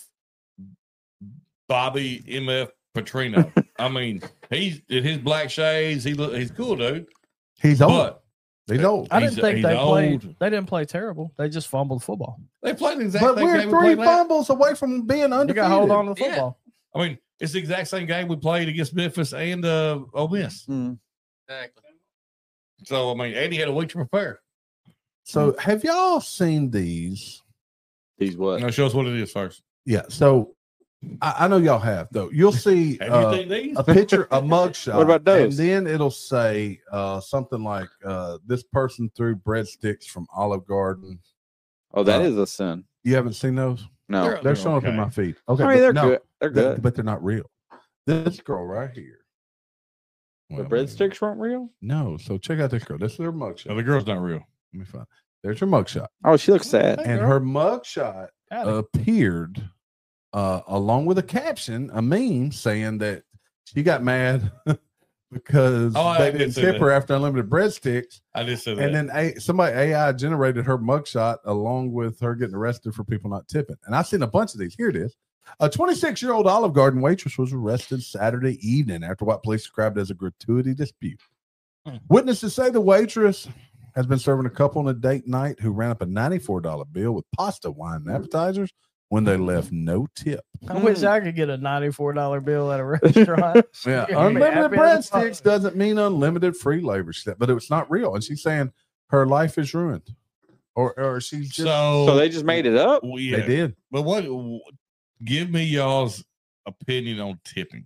Bobby MF Petrino. I mean, he's in his black shades. He's cool, dude. He's old. But He's old. I didn't think he's they played. old. They didn't play terrible. They just fumbled football. they played the exact But same we're game we 3 played last. fumbles away from being You undefeated. got to hold on to the Yeah. football. I mean, it's the exact same game we played against Memphis and Ole Miss. Exactly. So I mean, Eddie had a week to prepare. So have y'all seen these? He's what? Now show us what it is first. Yeah. So I know y'all have though. You'll see Have you seen these? a picture, a mugshot. What about those? And then it'll say something like this person threw breadsticks from Olive Garden. Oh, that is a sin. You haven't seen those? No, They're showing up in okay. my feed. Okay, I mean but they're no, good. They're good. but they're not real. This girl right here. The Well, breadsticks weren't real. No. So check out this girl. This is her mugshot. No, the girl's not real. Let me find. There's her mugshot, Oh, she looks sad. and her mugshot Howdy. appeared along with a caption, a meme saying that she got mad because Oh, I they did didn't say tip that. her after unlimited breadsticks. I just said that. And then somebody AI generated her mugshot along with her getting arrested for people not tipping. And I've seen a bunch of these. Here it is. A 26-year-old Olive Garden waitress was arrested Saturday evening after what police described as a gratuity dispute. Witnesses say the waitress has been serving a couple on a date night who ran up a $94 bill with pasta, wine, and appetizers when they left no tip. I wish I could get a $94 bill at a restaurant. Yeah, You're gonna be unlimited happy as a breadsticks fuck. doesn't mean unlimited free labor step, but it's not real. And she's saying her life is ruined, or she's just So they just made it up. Well, yeah. they did. But give me y'all's opinion on tipping.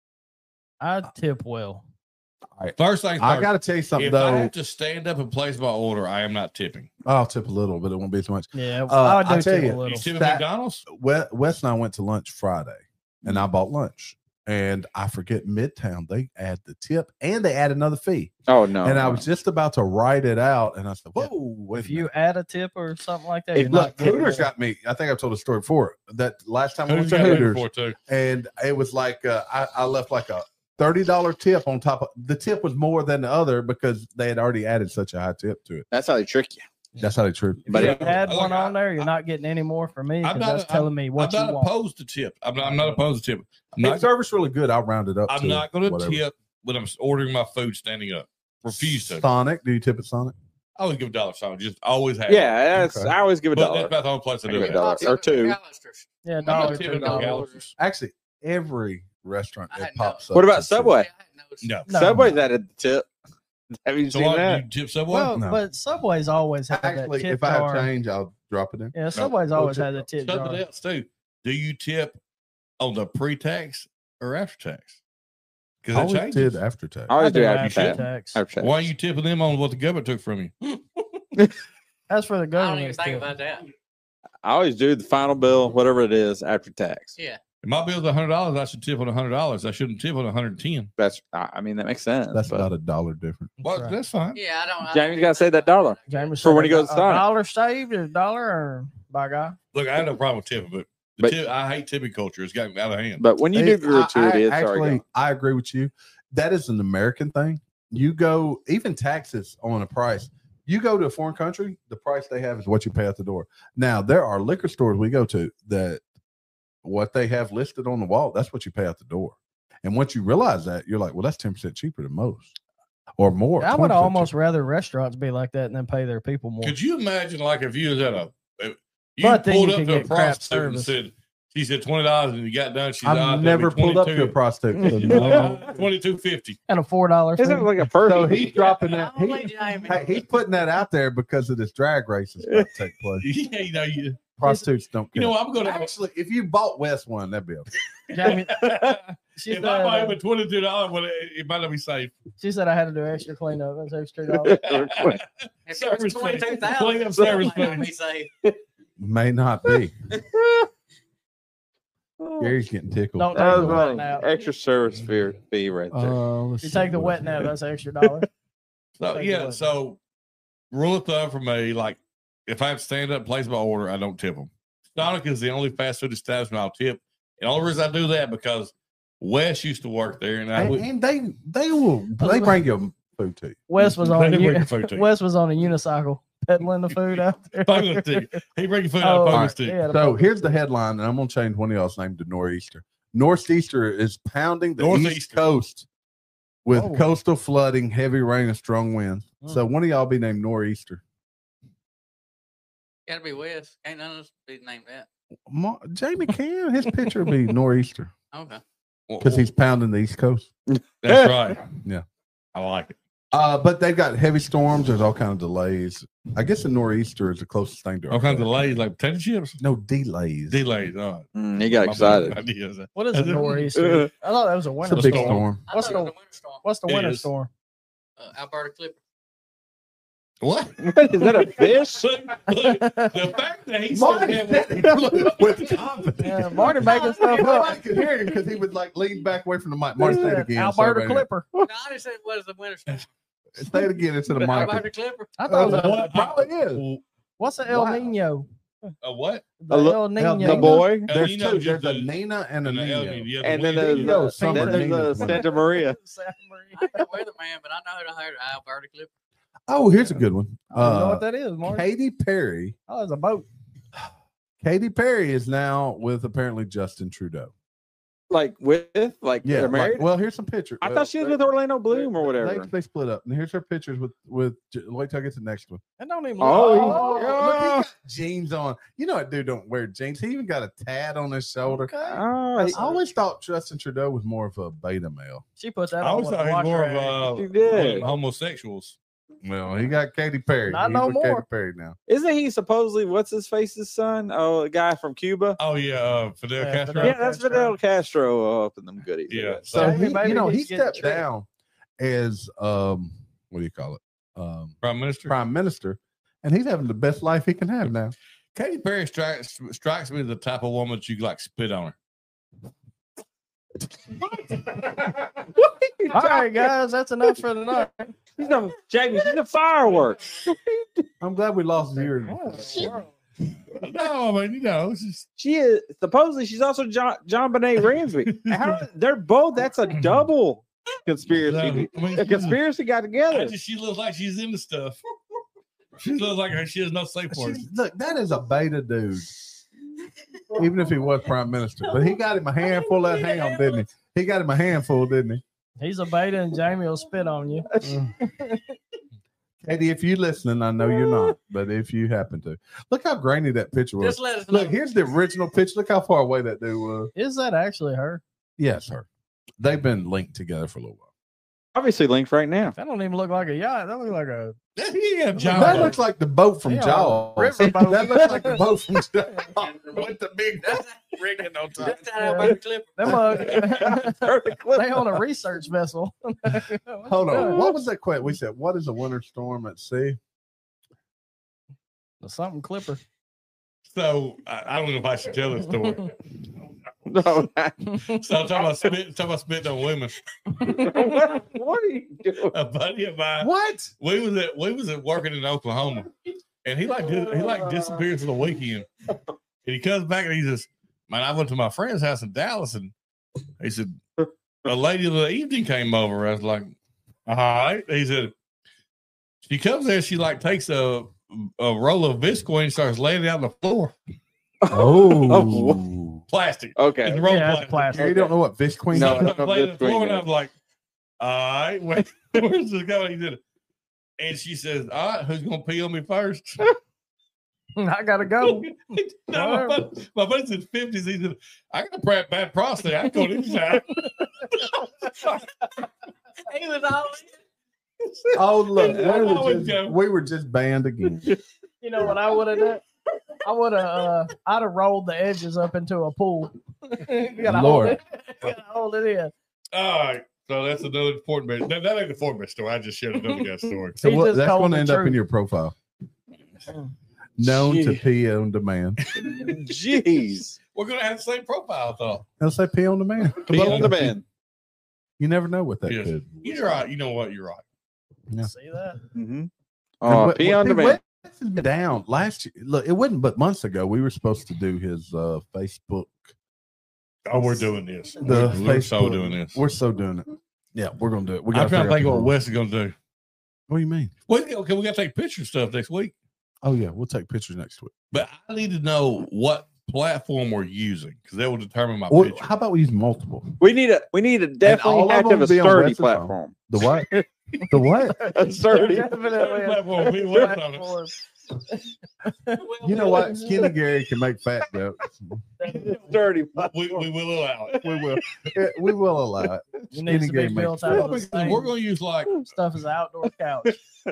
I tip well. First thing I first, got to tell you something if I though. have to stand up and place my order, I am not tipping. I'll tip a little, but it won't be too much. Yeah, I'll I do tell tip you, a You little. tip at That- McDonald's? Wes and I went to lunch Friday, and I bought lunch. And I forget Midtown, they add the tip and they add another fee. Oh no! and I no. was just about to write it out, and I said, "Whoa!" wait If a you minute. add a tip or something like that, Hey, you're look, not getting Hooters more. got me. I think I've told a story before. That last time I went Who's to got that Hooters, before, too? and it was like I left like a $30 tip on top of the tip was more than the other because they had already added such a high tip to it. That's how they trick you. That's how they trip. But If it- you add I one like- on there, you're not getting any more from me I'm because not- that's telling me what I'm you not want. opposed to tip. I'm not opposed to tip. I'm If not, service really good, I'll round it up. I'm to not going to whatever. tip when I'm ordering my food standing up. Refuse to. Sonic. Do you tip at Sonic? I always give a dollar sign. Just always have. Yeah, that's, Okay. I always give a But dollar. that's about the only place I I do give a it. dollar or two. McAllister's. Yeah, I'm not dollar, tipping $2. McAllister's. Actually, every restaurant I that hadn't pops up. What about just says- Subway? Yeah, I hadn't noticed. No. No. Subway's added the tip. Have you So seen what? that? You tip Subway? Well, No. but Subway's always had Actually, that tip if I have jar. change, I'll drop it in. Yeah, Subway's no always tip had the jar. tip Something jar. else too. Do you tip on the pre-tax or after-tax? I Because it always changes. did after tax. I always I do do after after tax. tax. After tax. Why are you tipping them on what the government took from you? That's for the I don't even government. think about that. I always do the final bill, whatever it is, after tax. Yeah. If my bill's $100, I should tip on $100. I shouldn't tip on 110. That's, I mean, that makes sense. That's but about $1 different. Well, right. that's fine. Yeah, I don't. Jamie's got to say that dollar. James For said when he goes to a Sonic. dollar saved or a dollar or by God. Look, I have no problem with tipping, but, But- I hate tipping culture. It's gotten out of hand. But when you do gratuity, it's already gone. I agree with you. That is an American thing. You go, even taxes on a price. You go to a foreign country, the price they have is what you pay at the door. Now, there are liquor stores we go to that what they have listed on the wall, that's what you pay at the door. And once you realize that, you're like, well, that's 10% cheaper than most or more. I would 20% almost cheaper. rather restaurants be like that and then pay their people more. Could you imagine, like, if you was at you But then pulled you up could to a get crap prostitute and service. said, she said $20 and you got done. She's I've never pulled up to a prostitute. So no. $22.50. And a $4 Isn't it fee. like a So person? he's dropping that. Only Jamie. Hey, he's putting that out there because of this drag race that's about to take place. Yeah, you Prostitutes don't care. know, I'm going to Actually, if you bought West one, that'd be okay. Jamie, she if said, I buy him at $22, well, it might not be safe. she said I had to do extra cleanup. That's extra $2. If it Service was fee. 22,000, Clean up it service might not fee. be safe. May not be. Gary's getting tickled. Don't That take was the wet funny. nap. Extra service fee right there. If you take the wet nap, that's extra $1. So, Take yeah, the so rule of thumb for me, like, if I have to stand up and place my order, I don't tip them. Sonic is the only fast food establishment I'll tip. And the only reason I do that because Wes used to work there, and I would. And they bring you food to you. Wes was on They a bring uni- your food to you. Wes was on a unicycle peddling the food out there. Pogo stick. He bring your food out of Oh, pogo right. stick. yeah, the So pogo here's stick. the headline, and I'm gonna change one of y'all's name to Nor'easter. Northeaster is pounding the East Northeaster. Coast with Oh. coastal flooding, heavy rain, and strong winds. So one of y'all be named Nor'easter. Gotta be West. Ain't none of us be named that. Jamie can. His picture will be Nor'easter Okay. because he's pounding the East Coast. That's right. Yeah. I like it. But they've got heavy storms. There's all kinds of delays. I guess a nor'easter is the closest thing to All kinds of delays, like potato chips. No delays. Delays. All right. He got My excited. bad ideas. What is a nor'easter? I thought that was a It's winter a big storm. storm. I What's thought it was the- a winter storm. What's the It winter is. storm? Alberta Clipper. What? What, is that a fish? Look, the fact that he said that with confidence. Yeah, Marty making stuff Nobody up. could hear him because he would like lean back away from the mic. Marty, say it again. Alberta Sorry, man. Clipper. No, I just said what is the winter storm? Say it again into the mic. Alberta Clipper. I thought it was It probably is. what's the El Wow. Nino? A what? The El El Nino. The boy. El There's Nino two. just There's a the- Nina and a and the El Nino. Nino, yeah, And the then wind. there's Yo, the Summer Nina's winning. Santa Maria. Santa Maria. I ain't no weatherman, but I know how to hire Alberta Clipper. Oh, here's a good one. I don't know what that is, Mark. Katy Perry. Oh, it's a boat. Katy Perry is now with apparently Justin Trudeau. Like they're Yeah. married. well, here's some pictures. I thought she was with Orlando Bloom or whatever. They split up, and here's her pictures with. Wait till I get to the next one. It don't even Oh, look. Look, he got jeans on. You know that dude don't wear jeans. He even got a tat on his shoulder. Okay. Oh, I always thought Justin Trudeau was more of a beta male. She put that I on always with a thought he was wash more rag. of She did. homosexuals. Well, he got Katy Perry. Not He's no with more. Katy Perry now. isn't he supposedly what's his face's son? Oh, a guy from Cuba. Oh yeah, Fidel Yeah, Castro. Fidel Yeah, that's Castro. Fidel Castro up in them goodies. Yeah. So Yeah, he, maybe you know, he he's getting stepped tricked. down as what do you call it? Prime Minister. Prime Minister, and he's having the best life he can have now. Katy Perry strikes me as the type of woman that you like spit on her. All right, guys, that's enough for tonight. Jamie, she's a fireworks. I'm glad we lost zero. No, I mean, you know, it's just She is supposedly she's also John Benet Ramsey. They're both. That's a double conspiracy. I mean, A conspiracy got together. she looks like she's into stuff. She looks like she has no safe word. Look, that is a beta dude. Even if he was prime minister, but he got him a handful of that ham, didn't he? He got him a handful, didn't he? He's a beta, and Jamie will spit on you. Katie, if you're listening, I know you're not, but if you happen to, look how grainy that picture was. Just let us know. Look, here's the original picture. Look how far away that dude was. Is that actually her? Yes, sir. They've been linked together for a little while. Obviously linked right now. That don't even look like a yacht. That looks like a Yeah, John. That looks like the boat from Yeah, Jaws. riverboat. That looks like the boat from Jaws with the big rigging on top. That's how Alberta Clipper. them they on a research vessel. Hold on. What was that question? We said, what is a winter storm at sea? Something clipper. So I don't know if I should tell this story. No, So I'm talking about spitting on women. what are you doing? A buddy of mine. What? We was at working in Oklahoma, and he disappears for the weekend. And he comes back and he says, "Man, I went to my friend's house in Dallas, and he said a lady of the evening came over." I was like, "All right." He said, "She comes there, she like takes a roll of Visqueen and starts laying it out on the floor, Oh. plastic. Okay. It's a roll of Yeah, that's plastic. You don't know what fish queen No, is? I don't know Laying on the floor, Visqueen and I is. was like, "All right, wait, where's this going?" He said, and she says, "All right, who's gonna pee on me first?" I gotta go. No, my buddy's in 50s. He said, "I got a bad prostate. I go inside." He was all Oh, look. Always go. We were just banned again. You know what I would have done? I'd have rolled the edges up into a pool. You gotta Lord. hold it. You gotta hold it in. All right. So that's another Fort Bear. That ain't the Fort Bear story. I just shared another guy's story. So He what, just that's told going to the end up in truth. your profile. Known to Gee. pee on demand. Jeez. We're gonna have the same profile, though. It'll say pee on demand. Be on the man. You never know what that Yes. could. You're right. You know what? You're right. Yeah. See that? Mm-hmm. Oh, But- pee on but demand. Wes has been down last year. Look, it wasn't but months ago. We were supposed to do his Facebook. Oh, we're doing this. The We're so Facebook- doing this. We're so doing it. Yeah, we're gonna do it. We I'm gotta trying to figure think out what the Wes is gonna do. rules. What do you mean? Well, okay, we got to take picture stuff next week, Oh yeah, we'll take pictures next week. but I need to know what platform we're using because that will determine my Or picture. how about we use multiple? We need to definitely all of have to them have a be on sturdy Wes's phone. platform. The what? The what? A sturdy. Definitely. Platform, we work on it. Platform. You know what? Skinny Gary can make fat jokes. Sturdy. We will allow it. We will. We will allow it. It needs to be Gary built makes out Well, of the because same we're going to use like stuff as an outdoor couch.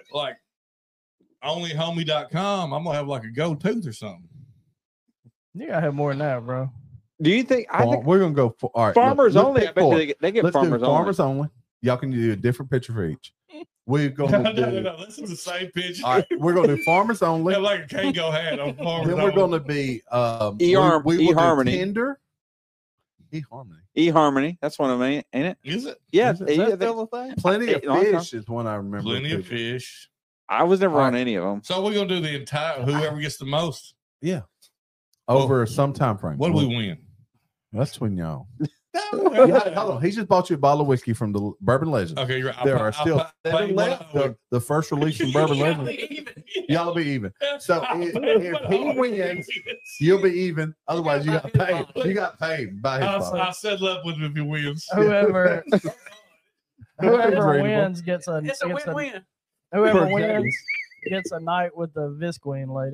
onlyhomie.com. I'm going to have like a gold tooth or something. You gotta have more than that, bro. Do you think? I think We're gonna go for all right. farmers look, only. let's I pick bet four. they get Let's farmers do only. farmers only. Y'all can do a different picture for each. We're No, gonna no, do. no. This is the same picture. All right, we're gonna do farmers only. Have like a Kango hat on farmers. Then we're only. gonna be eHarmony. Tinder. eHarmony. eHarmony. That's one of them, ain't it? Is it? Yeah. Is that yeah, Still a thing? Plenty of Long time. fish is one I remember. Plenty of too. fish. I was never All on right. any of them. So we're gonna do the entire whoever gets the most. Yeah. over some time frame. What do we win? That's between y'all. Yeah, hold on. He just bought you a bottle of whiskey from the Bourbon Legend. Okay, you're right. There are still 7 left. The first release from Bourbon Legend. Y'all will be even. So if he wins, you'll be even. Otherwise, you got paid. You got paid by his bottle. I'll settle up with him if he wins. Whoever Agreeable. wins gets a It's a win-win. whoever For wins gets a night with the Visqueen lady.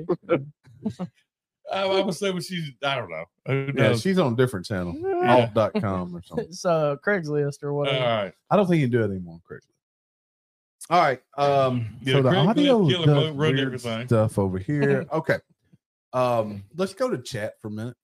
I'm assuming she's, I don't know. Who Yeah, knows? she's on a different channel, alt.com or something. It's Craigslist or All whatever. right. I don't think you can do it anymore, Craig. All right. Yeah, So the Craigslist audio killer does ruined weird everything. stuff over here. Okay. Let's go to chat for a minute.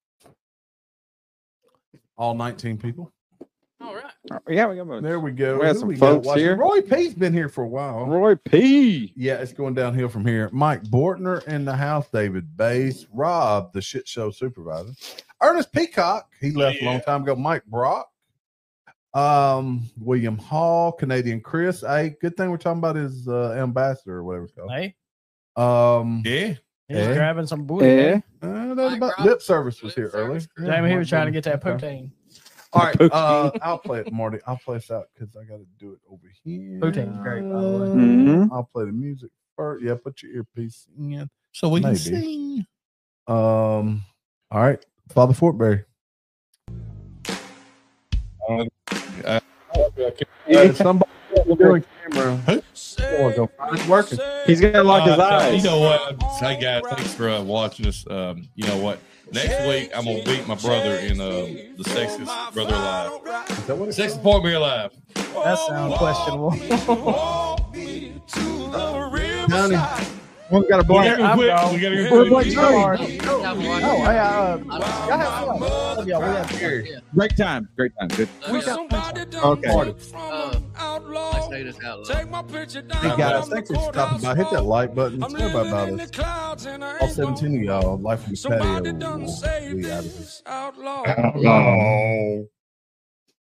All 19 people. All right. Yeah, we got There we go. We got Who some got folks watching? here. Roy P's been here for a while. Roy P. Yeah, it's going downhill from here. Mike Bortner in the house. David Bass. Rob, the shit show supervisor. Ernest Peacock. He left a long time ago. Mike Brock. William Hall. Canadian Chris. Hey, good thing we're talking about his ambassador or whatever it's called. Hey, Yeah. he's Eh? grabbing some booty. Yeah. That's Mike about, Brock. lip service was here Lip earlier. service. Jamie, he was trying to get that Okay. poutine. All right, Poutine. I'll play it, Marty. I'll play this out because I got to do it over here. Poutine's great, by the way. Mhm. I'll play the music first. Yeah, put your earpiece in. So we can Maybe. sing. All right, Father Fortberry. Somebody doing camera. It's working. He's gonna lock his So, eyes. you know what? Hey guys, thanks for watching us. You know what? Next week I'm gonna beat my brother in the Sexiest Brother Alive. Is that what it's Sexiest Point Me Alive. That sounds questionable. Johnny. We've got a We blank. gotta go I'm quick. gone. We gotta go We're quick. playing hard. Stop watching. Oh, hey, y'all have fun. Love y'all. We have fun. Great time. Great time. Good. Okay. Let's say this out loud. Hey guys, thanks for stopping by. Hit that like button. Sorry about us. All 17 of y'all, life from the patio. We out of this. Oh.